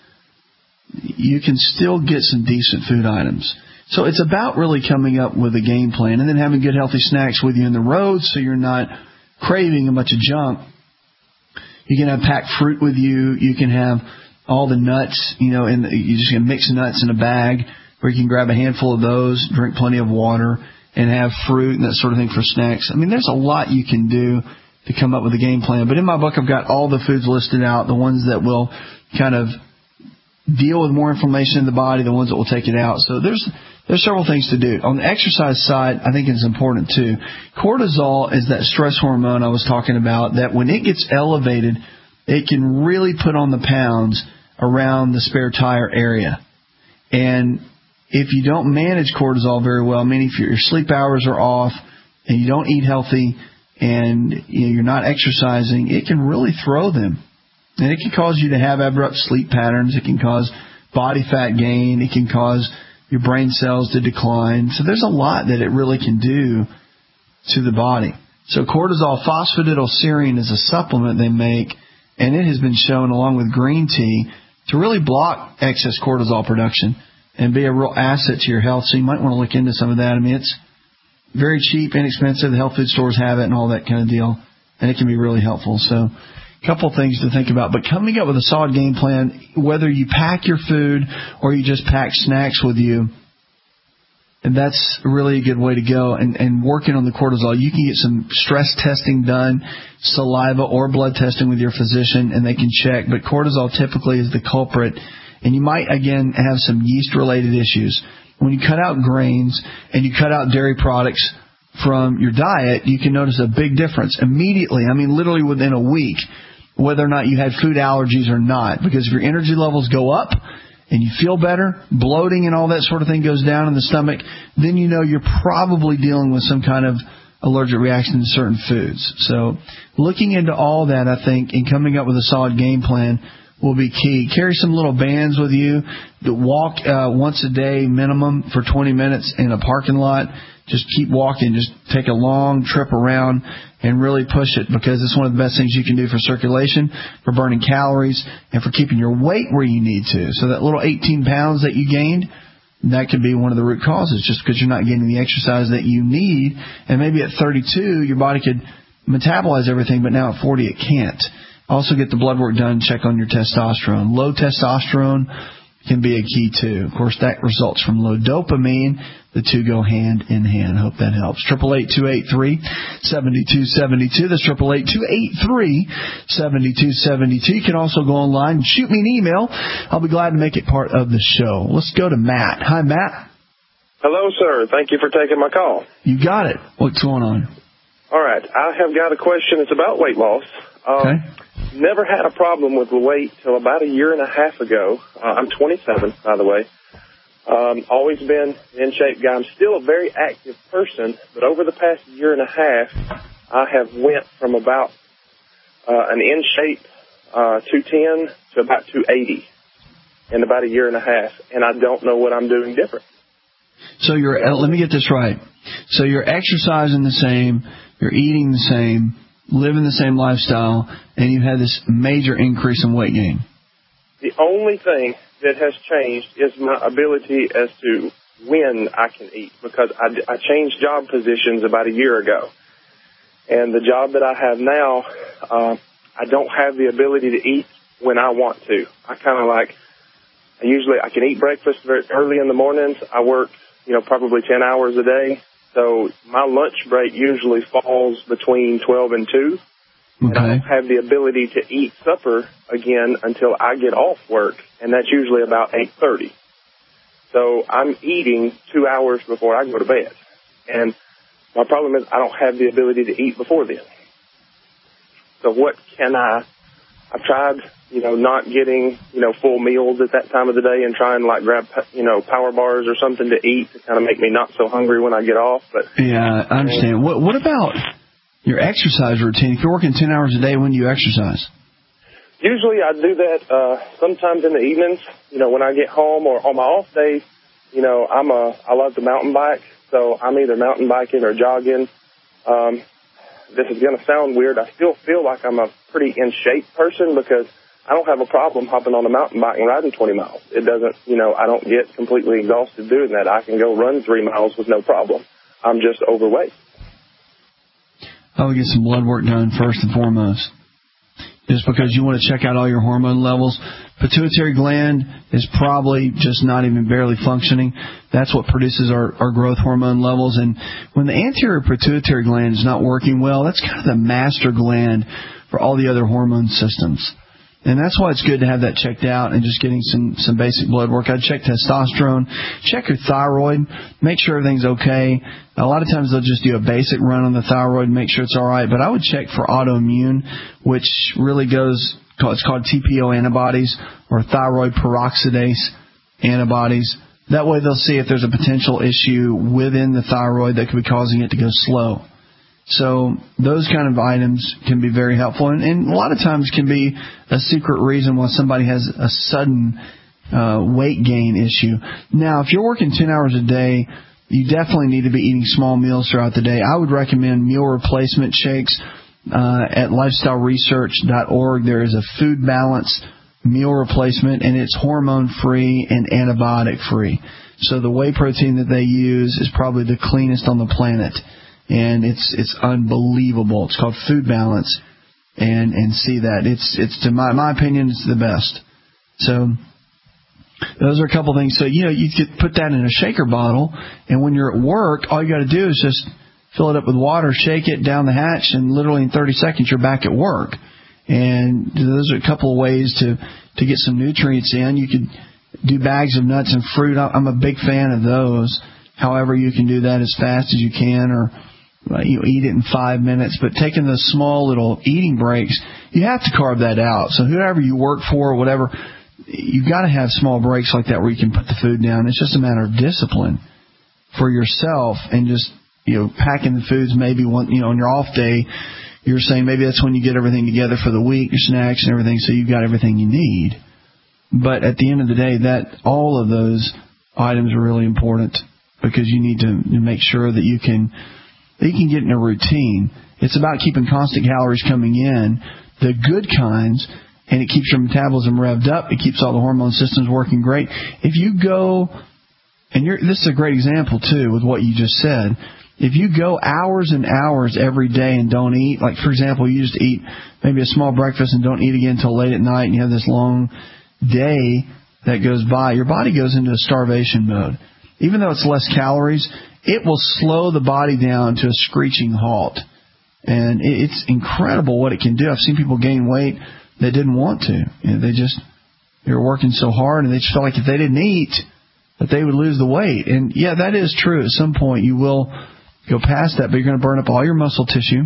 you can still get some decent food items. So it's about really coming up with a game plan and then having good healthy snacks with you in the road so you're not craving a bunch of junk. You can have packed fruit with you. You can have all the nuts, you know, and you just can mix nuts in a bag where you can grab a handful of those, drink plenty of water, and have fruit and that sort of thing for snacks. I mean, there's a lot you can do to come up with a game plan. But in my book, I've got all the foods listed out, the ones that will kind of deal with more inflammation in the body, the ones that will take it out. So there's there's several things to do. On the exercise side, I think it's important too. Cortisol is that stress hormone I was talking about, that when it gets elevated, it can really put on the pounds around the spare tire area. And if you don't manage cortisol very well, meaning if your sleep hours are off and you don't eat healthy and you know, you're not exercising, it can really throw them. And it can cause you to have abrupt sleep patterns. It can cause body fat gain. It can cause your brain cells to decline. So there's a lot that it really can do to the body. So cortisol phosphatidylserine is a supplement they make, and it has been shown, along with green tea, to really block excess cortisol production and be a real asset to your health. So you might want to look into some of that. I mean, it's very cheap, inexpensive. The health food stores have it and all that kind of deal, and it can be really helpful. So a couple things to think about. But coming up with a solid game plan, whether you pack your food or you just pack snacks with you, and that's really a good way to go. And, and working on the cortisol, you can get some stress testing done, saliva or blood testing with your physician, and they can check. But cortisol typically is the culprit. And you might, again, have some yeast-related issues. When you cut out grains and you cut out dairy products from your diet, you can notice a big difference immediately. I mean, literally within a week, whether or not you had food allergies or not. Because if your energy levels go up and you feel better, bloating and all that sort of thing goes down in the stomach, then you know you're probably dealing with some kind of allergic reaction to certain foods. So looking into all that, I think, and coming up with a solid game plan will be key. Carry some little bands with you. Walk uh, once a day minimum for twenty minutes in a parking lot. Just keep walking. Just take a long trip around and really push it, because it's one of the best things you can do for circulation, for burning calories, and for keeping your weight where you need to. So that little eighteen pounds that you gained, that could be one of the root causes, just because you're not getting the exercise that you need. And maybe at thirty-two, your body could metabolize everything, but now at forty, it can't. Also get the blood work done, check on your testosterone. Low testosterone can be a key too. Of course, that results from low dopamine. The two go hand in hand. I hope that helps. eight eight eight, two eight three, seven two seven two. That's eight eight eight, two eight three, seven two seven two. You can also go online and shoot me an email. I'll be glad to make it part of the show. Let's go to Matt. Hi, Matt.
Hello, sir. Thank you for taking my call.
You got it. What's going on?
All right. I have got a question. It's about weight loss. Um,
okay.
Never had a problem with the weight till about a year and a half ago. Uh, I'm twenty-seven, by the way. Um, always been in shape guy. I'm still a very active person, but over the past year and a half, I have went from about uh, an in shape uh, two ten to about two eighty in about a year and a half, and I don't know what I'm doing different.
So you're, uh, let me get this right. So you're exercising the same, you're eating the same, living the same lifestyle, and you've had this major increase in weight gain.
The only thing that has changed is my ability as to when I can eat, because I, I changed job positions about a year ago. And the job that I have now, uh, I don't have the ability to eat when I want to. I kind of like, I usually, I can eat breakfast very early in the mornings. I work, you know, probably ten hours a day. So my lunch break usually falls between twelve and two. Okay. And I don't have the ability to eat supper again until I get off work, and that's usually about eight thirty. So I'm eating two hours before I go to bed. And my problem is I don't have the ability to eat before then. So what can I, I've tried, you know, not getting, you know, full meals at that time of the day and trying like grab, you know, power bars or something to eat to kind of make me not so hungry when I get off. But
yeah, I understand. What, what about your exercise routine? If you're working ten hours a day, when do you exercise?
Usually I do that uh, sometimes in the evenings, you know, when I get home, or on my off days. You know, I'm a, I love to mountain bike, so I'm either mountain biking or jogging. Um, this is going to sound weird. I still feel like I'm a pretty in shape person because I don't have a problem hopping on a mountain bike and riding twenty miles. It doesn't, you know, I don't get completely exhausted doing that. I can go run three miles with no problem. I'm just overweight.
I would get some blood work done first and foremost, just because you want to check out all your hormone levels. Pituitary gland is probably just not even barely functioning. That's what produces our, our growth hormone levels. And when the anterior pituitary gland is not working well, that's kind of the master gland for all the other hormone systems. And that's why it's good to have that checked out and just getting some, some basic blood work. I'd check testosterone, check your thyroid, make sure everything's okay. A lot of times they'll just do a basic run on the thyroid and make sure it's all right. But I would check for autoimmune, which really goes, it's called T P O antibodies or thyroid peroxidase antibodies. That way they'll see if there's a potential issue within the thyroid that could be causing it to go slow. So those kind of items can be very helpful, and, and a lot of times can be a secret reason why somebody has a sudden uh, weight gain issue. Now, if you're working ten hours a day, you definitely need to be eating small meals throughout the day. I would recommend meal replacement shakes uh, at lifestyle research dot org. There is a food balance meal replacement, and it's hormone-free and antibiotic-free. So the whey protein that they use is probably the cleanest on the planet. And it's it's unbelievable. It's called Food Balance, and and see that it's it's to my my opinion it's the best. So those are a couple things. So you know you could put that in a shaker bottle, and when you're at work, all you got to do is just fill it up with water, shake it down the hatch, and literally in thirty seconds you're back at work. And those are a couple of ways to to get some nutrients in. You could do bags of nuts and fruit. I'm a big fan of those. However, you can do that as fast as you can, or you know, eat it in five minutes, but taking those small little eating breaks, you have to carve that out. So whoever you work for or whatever, you've got to have small breaks like that where you can put the food down. It's just a matter of discipline for yourself, and just, you know, packing the foods maybe one, you know, on your off day, you're saying maybe that's when you get everything together for the week, your snacks and everything, so you've got everything you need. But at the end of the day, that all of those items are really important, because you need to make sure that you can that you can get in a routine. It's about keeping constant calories coming in, the good kinds, and it keeps your metabolism revved up. It keeps all the hormone systems working great. If you go, and you're, this is a great example, too, with what you just said. If you go hours and hours every day and don't eat, like, for example, you just eat maybe a small breakfast and don't eat again until late at night, and you have this long day that goes by, your body goes into a starvation mode. Even though it's less calories, it will slow the body down to a screeching halt. And it's incredible what it can do. I've seen people gain weight that didn't want to. You know, they just, they were working so hard, and they just felt like if they didn't eat, that they would lose the weight. And, yeah, that is true. At some point, you will go past that, but you're going to burn up all your muscle tissue,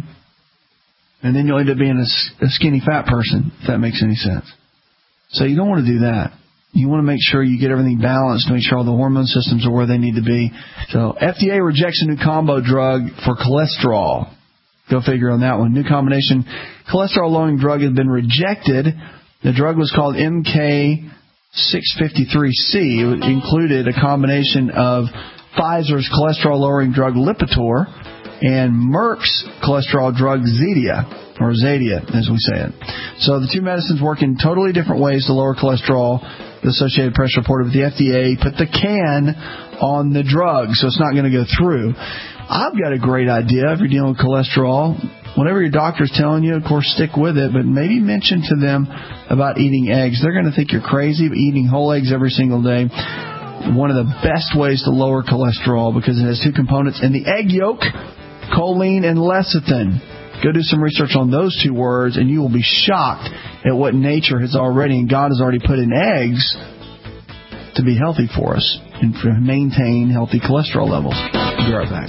and then you'll end up being a, a skinny fat person, if that makes any sense. So you don't want to do that. You want to make sure you get everything balanced, make sure all the hormone systems are where they need to be. So F D A rejects a new combo drug for cholesterol. Go figure on that one. New combination cholesterol-lowering drug has been rejected. The drug was called M K six fifty-three C. It included a combination of Pfizer's cholesterol-lowering drug Lipitor and Merck's cholesterol drug Zetia. or Zadia, as we say it. So the two medicines work in totally different ways to lower cholesterol. The Associated Press reported with the F D A put the can on the drug, so it's not going to go through. I've got a great idea if you're dealing with cholesterol. Whatever your doctor's telling you, of course, stick with it, but maybe mention to them about eating eggs. They're going to think you're crazy, but eating whole eggs every single day, one of the best ways to lower cholesterol because it has two components in the egg yolk, choline and lecithin. Go do some research on those two words, and you will be shocked at what nature has already, and God has already put in eggs to be healthy for us and to maintain healthy cholesterol levels. Be right back.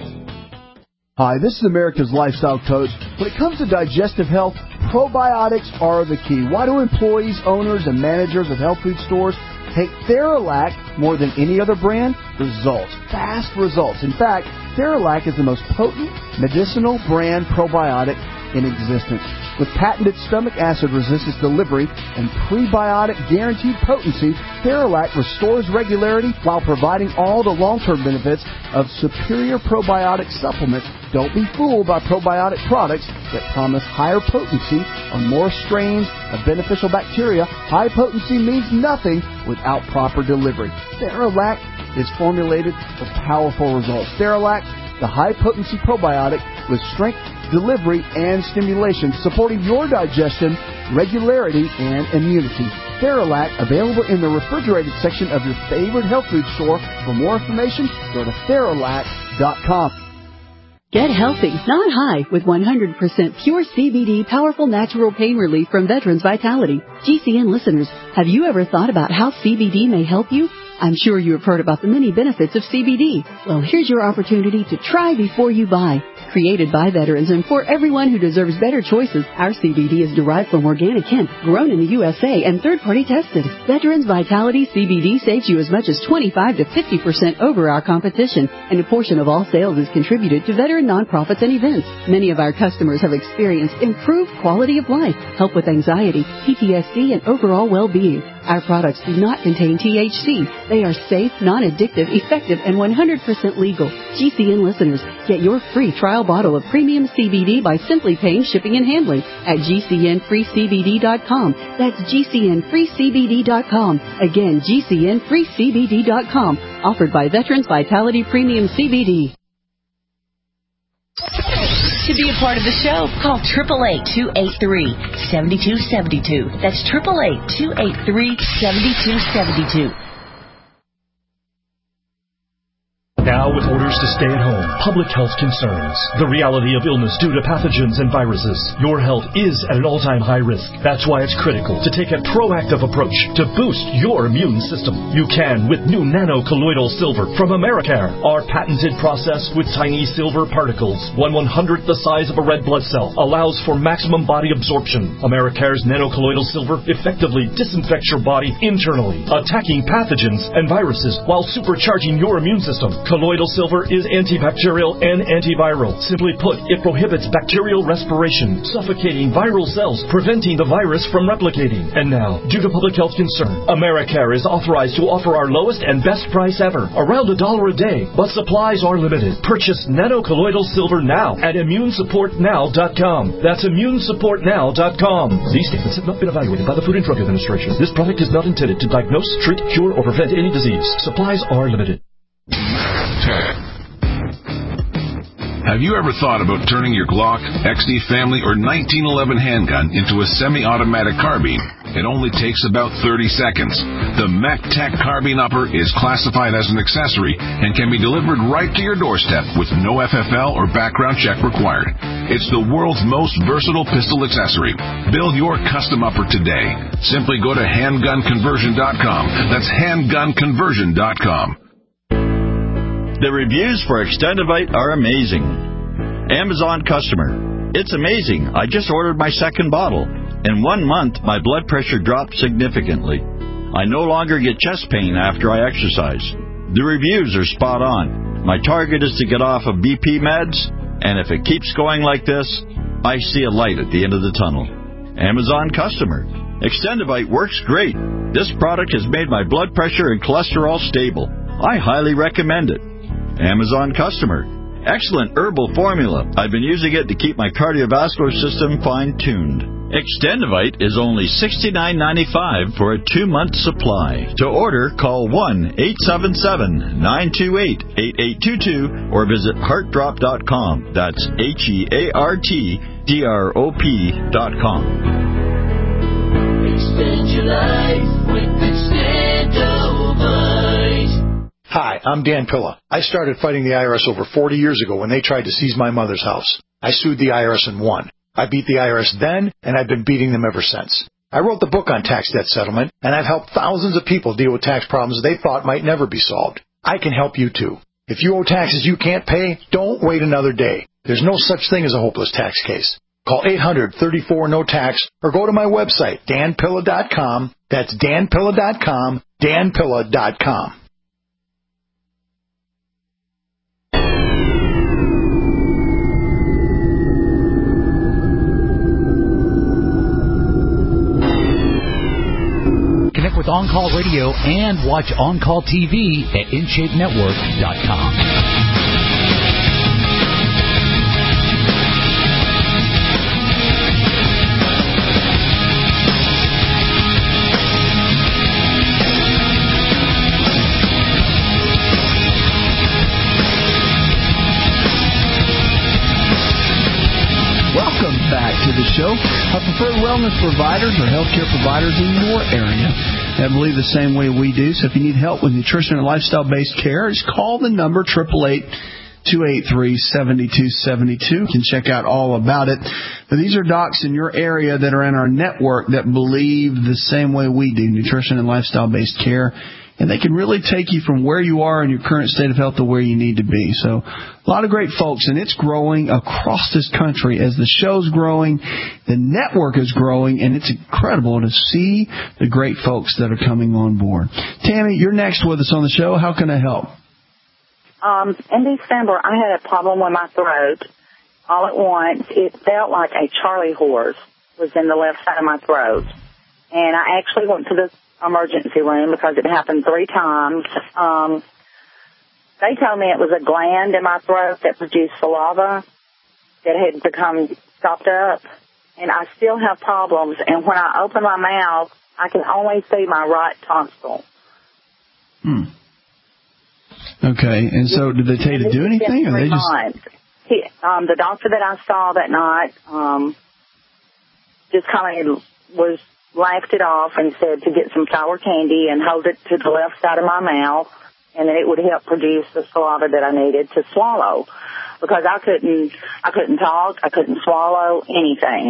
Hi, this is America's Lifestyle Coach. When it comes to digestive health, probiotics are the key. Why do employees, owners, and managers of health food stores take Theralac more than any other brand? Results. Fast results. In fact, Theralac is the most potent medicinal brand probiotic in existence. With patented stomach acid resistance delivery and prebiotic guaranteed potency, Theralac restores regularity while providing all the long-term benefits of superior probiotic supplements. Don't be fooled by probiotic products that promise higher potency or more strains of beneficial bacteria. High potency means nothing without proper delivery. Theralac is formulated for powerful results. Theralac, the high-potency probiotic with strength, delivery, and stimulation, supporting your digestion, regularity, and immunity. Theralac, available in the refrigerated section of your favorite health food store. For more information, go to Theralac dot com.
Get healthy, not high, with one hundred percent pure C B D powerful natural pain relief from Veterans Vitality. G C N listeners, have you ever thought about how C B D may help you? I'm sure you have heard about the many benefits of C B D. Well, here's your opportunity to try before you buy. Created by veterans and for everyone who deserves better choices, our C B D is derived from organic hemp, grown in the U S A, and third-party tested. Veterans Vitality C B D saves you as much as twenty-five to fifty percent over our competition, and a portion of all sales is contributed to veteran nonprofits and events. Many of our customers have experienced improved quality of life, help with anxiety, P T S D, and overall well-being. Our products do not contain T H C. They are safe, non-addictive, effective, and one hundred percent legal. G C N listeners, get your free trial bottle of premium C B D by simply paying shipping and handling at G C N free C B D dot com. That's G C N free C B D dot com. Again, G C N free C B D dot com. Offered by Veterans Vitality Premium C B D.
To be a part of the show, call eight eight eight, two eight three, seven two seven two. That's eight eight eight, two eight three, seven two seven two.
Now with orders to stay at home, public health concerns, the reality of illness due to pathogens and viruses, your health is at an all-time high risk. That's why it's critical to take a proactive approach to boost your immune system. You can with new nano-colloidal silver from Americare. Our patented process with tiny silver particles, one one-hundredth the size of a red blood cell, allows for maximum body absorption. Americare's nano-colloidal silver effectively disinfects your body internally, attacking pathogens and viruses while supercharging your immune system. Colloidal silver is antibacterial and antiviral. Simply put, it prohibits bacterial respiration, suffocating viral cells, preventing the virus from replicating. And now, due to public health concern, Americare is authorized to offer our lowest and best price ever, around a dollar a day, but supplies are limited. Purchase nano-colloidal silver now at immune support now dot com. That's immune support now dot com. These statements have not been evaluated by the Food and Drug Administration. This product is not intended to diagnose, treat, cure, or prevent any disease. Supplies are limited.
Have you ever thought about turning your Glock, X D Family, or nineteen eleven handgun into a semi-automatic carbine? It only takes about thirty seconds. The MacTac Carbine Upper is classified as an accessory and can be delivered right to your doorstep with no F F L or background check required. It's the world's most versatile pistol accessory. Build your custom upper today. Simply go to handgun conversion dot com. That's handgun conversion dot com.
The reviews for Extendivite are amazing. Amazon customer. It's amazing. I just ordered my second bottle. In one month, my blood pressure dropped significantly. I no longer get chest pain after I exercise. The reviews are spot on. My target is to get off of B P meds, and if it keeps going like this, I see a light at the end of the tunnel. Amazon customer. Extendivite works great. This product has made my blood pressure and cholesterol stable. I highly recommend it. Amazon customer. Excellent herbal formula. I've been using it to keep my cardiovascular system fine-tuned. Extendivite is only sixty-nine ninety-five for a two-month supply. To order, call one eight seven seven, nine two eight, eight eight two two or visit heart drop dot com. That's H E A R T D R O P dot com.
Extend your life with Extendivite.
Hi, I'm Dan Pilla. I started fighting the I R S over forty years ago when they tried to seize my mother's house. I sued the I R S and won. I beat the I R S then, and I've been beating them ever since. I wrote the book on tax debt settlement, and I've helped thousands of people deal with tax problems they thought might never be solved. I can help you, too. If you owe taxes you can't pay, don't wait another day. There's no such thing as a hopeless tax case. Call eight hundred, thirty-four, no tax or go to my website, dan pilla dot com. That's dan pilla dot com, dan pilla dot com.
Connect with On Call Radio and watch On Call T V at in shape network dot com.
Welcome back to the show. Our preferred wellness providers or healthcare providers in your area that believe the same way we do. So if you need help with nutrition and lifestyle-based care, just call the number eight eight eight, two eight three, seven two seven two. You can check out all about it. But these are docs in your area that are in our network that believe the same way we do, nutrition and lifestyle-based care. And they can really take you from where you are in your current state of health to where you need to be. So a lot of great folks, and it's growing across this country. As the show's growing, the network is growing, and it's incredible to see the great folks that are coming on board. Tammy, you're next with us on the show. How can I help?
Um, in December, I had a problem with my throat. All at once, it felt like a Charlie horse was in the left side of my throat. And I actually went to the emergency room because it happened three times. Um, they told me it was a gland in my throat that produced saliva that had become stopped up, and I still have problems. And when I open my mouth, I can only see my right tonsil.
Hmm. Okay, and so did they tell you to do anything, or they just?
He, um, the doctor that I saw that night um, just kind of was. laughed it off and said to get some sour candy and hold it to the left side of my mouth, and then it would help produce the saliva that I needed to swallow, because I couldn't, I couldn't talk, I couldn't swallow anything.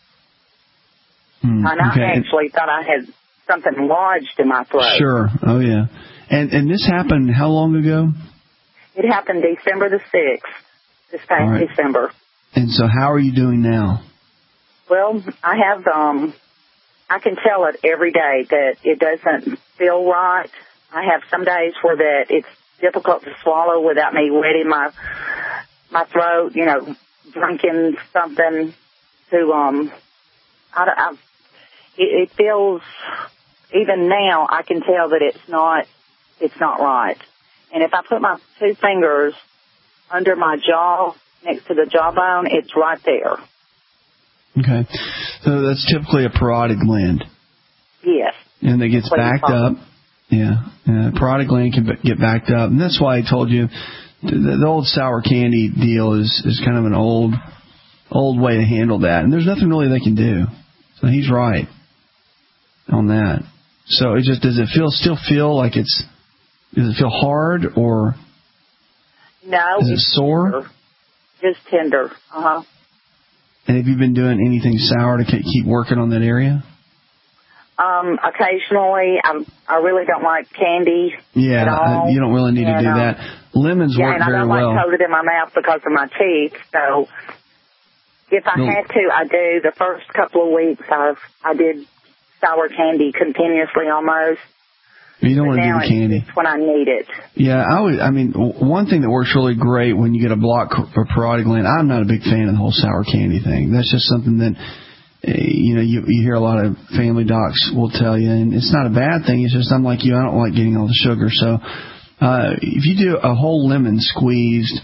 Hmm,
and I
okay.
actually thought I had something lodged in my throat.
Sure. Oh yeah. And and this happened how long ago?
It happened December the sixth, this past
All right.
December.
And so how are you doing now?
Well, I have um. I can tell it every day that it doesn't feel right. I have some days where that it's difficult to swallow without me wetting my my throat, you know, drinking something to, um, I, I, it, it feels, even now, I can tell that it's not, it's not right. And if I put my two fingers under my jaw, next to the jawbone, it's right there.
Okay. So that's typically a parotid gland.
Yes.
And it gets backed up. Yeah. Uh, parotid gland can get backed up. And that's why I told you the, the old sour candy deal is, is kind of an old old way to handle that. And there's nothing really they can do. So he's right on that. So it just, does it feel still feel like it's, does it feel hard or
no?
Is it sore?
Tender. Just tender. Uh-huh.
And have you been doing anything sour to keep working on that area?
Um, occasionally. I'm, I really don't like candy.
Yeah,
at all.
Uh, you don't really need
and,
to do
um,
that. Lemons
yeah,
work
and
very
I don't
well.
like coated in my mouth because of my teeth. So if I
No.
had to, I do. The first couple of weeks, I've I did sour candy continuously almost.
You don't
But
want to do
now
the candy.
It's when I need it.
Yeah, I would. I mean, w- one thing that works really great when you get a blocked or parotid gland. I'm not a big fan of the whole sour candy thing. That's just something that uh, you know you, you hear a lot of family docs will tell you, and it's not a bad thing. It's just I'm like you. I don't like getting all the sugar. So uh, if you do a whole lemon squeezed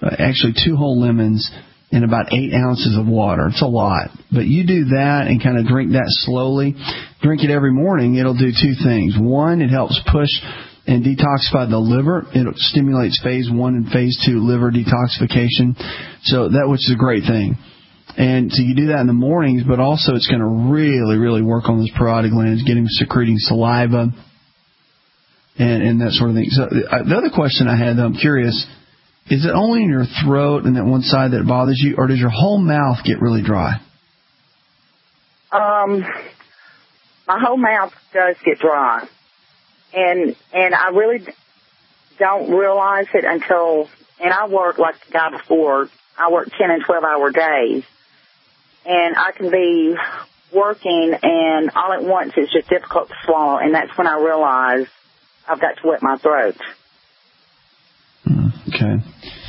uh, actually two whole lemons, and about eight ounces of water. It's a lot. But you do that and kind of drink that slowly. Drink it every morning. It'll do two things. One, it helps push and detoxify the liver. It stimulates phase one and phase two liver detoxification. So that, which is a great thing. And so you do that in the mornings, but also it's going to really, really work on those parotid glands, getting secreting saliva and, and that sort of thing. So the other question I had, though, I'm curious, is it only in your throat and that one side that bothers you, or does your whole mouth get really dry?
Um, my whole mouth does get dry. And and I really don't realize it until, and I work like the guy before, I work ten and twelve hour days. And I can be working and all at once it's just difficult to swallow, and that's when I realize I've got to wet my throat.
Okay.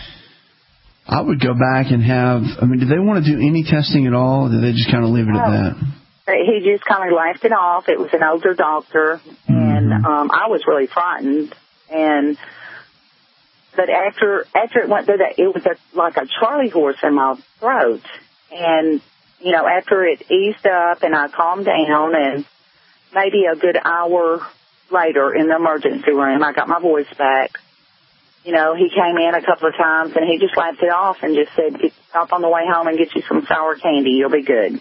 I would go back and have, I mean, do they want to do any testing at all, or do they just kind of leave it at that?
He just kind of laughed it off. It was an older doctor, and um, I was really frightened. And but after after it went through that, it was a, like a Charlie horse in my throat. And you know, after it eased up and I calmed down, and maybe a good hour later in the emergency room, I got my voice back. You know, he came in a couple of times and he just laughed it off and just said, "Stop on the way home and get you some sour candy. You'll be good."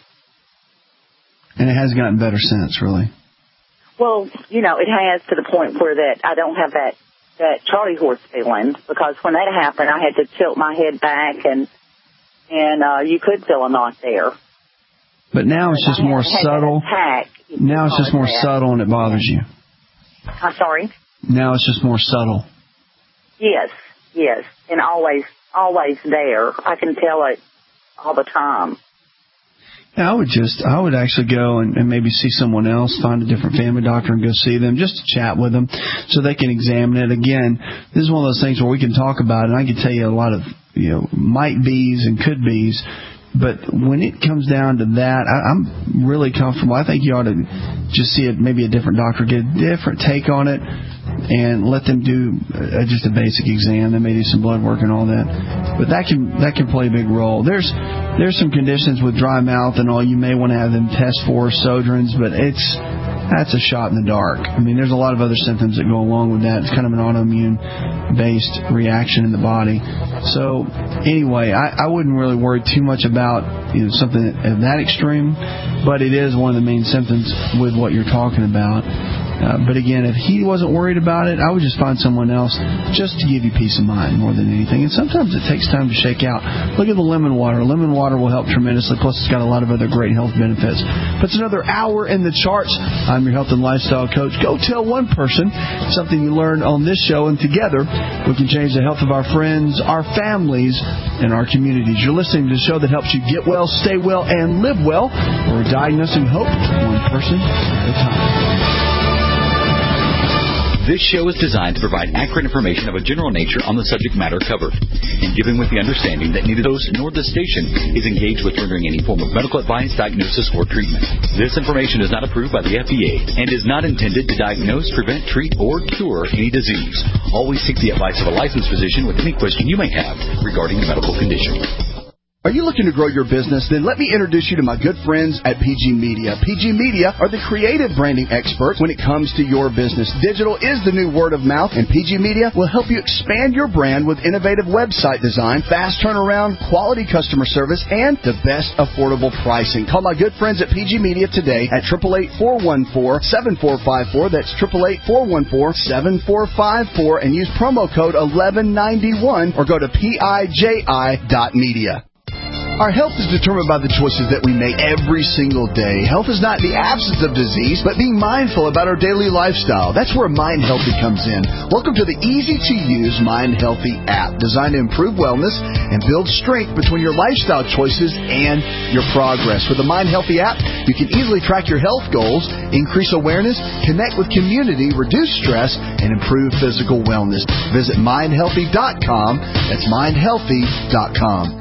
And it has gotten better since, really.
Well, you know, it has to the point where that I don't have that, that Charlie horse feeling, because when that happened, I had to tilt my head back, and and uh, you could feel a knot there.
But now it's just more subtle. Now it's just more subtle and it bothers you.
I'm sorry?
Now it's just more subtle.
Yes, yes, and always, always there. I can tell it all the time.
Yeah, I would just, I would actually go and, and maybe see someone else, find a different family doctor and go see them, just to chat with them so they can examine it. Again, this is one of those things where we can talk about it, and I can tell you a lot of, you know, might be's and could be's. But when it comes down to that, I, I'm really comfortable. I think you ought to just see it, maybe a different doctor, get a different take on it, and let them do uh, just a basic exam. They may do some blood work and all that. But that can that can play a big role. There's there's some conditions with dry mouth and all you may want to have them test for, Sjögren's, but it's that's a shot in the dark. I mean, there's a lot of other symptoms that go along with that. It's kind of an autoimmune-based reaction in the body. So anyway, I, I wouldn't really worry too much about, you know, something of that extreme, but it is one of the main symptoms with what you're talking about. Uh, but again, if he wasn't worried about it, I would just find someone else just to give you peace of mind more than anything. And sometimes it takes time to shake out. Look at the lemon water. Lemon water will help tremendously. Plus, it's got a lot of other great health benefits. But it's another hour in the charts. I'm your health and lifestyle coach. Go tell one person something you learned on this show, and together we can change the health of our friends, our families, and our communities. You're listening to the show that helps you get well, stay well, and live well. We're diagnosing hope one person at a time.
This show is designed to provide accurate information of a general nature on the subject matter covered, and given with the understanding that neither host nor the station is engaged with rendering any form of medical advice, diagnosis, or treatment. This information is not approved by the F D A and is not intended to diagnose, prevent, treat, or cure any disease. Always seek the advice of a licensed physician with any question you may have regarding a medical condition.
Are you looking to grow your business? Then let me introduce you to my good friends at P G Media. P G Media are the creative branding experts when it comes to your business. Digital is the new word of mouth, and P G Media will help you expand your brand with innovative website design, fast turnaround, quality customer service, and the best affordable pricing. Call my good friends at P G Media today at eight eight eight, four one four, seven four five four. That's eight eight eight, four one four, seven four five four, and use promo code eleven ninety-one or go to P I J I dot media.
Our health is determined by the choices that we make every single day. Health is not the absence of disease, but being mindful about our daily lifestyle. That's where Mind Healthy comes in. Welcome to the easy-to-use Mind Healthy app, designed to improve wellness and build strength between your lifestyle choices and your progress. With the Mind Healthy app, you can easily track your health goals, increase awareness, connect with community, reduce stress, and improve physical wellness. Visit mind healthy dot com. That's mind healthy dot com.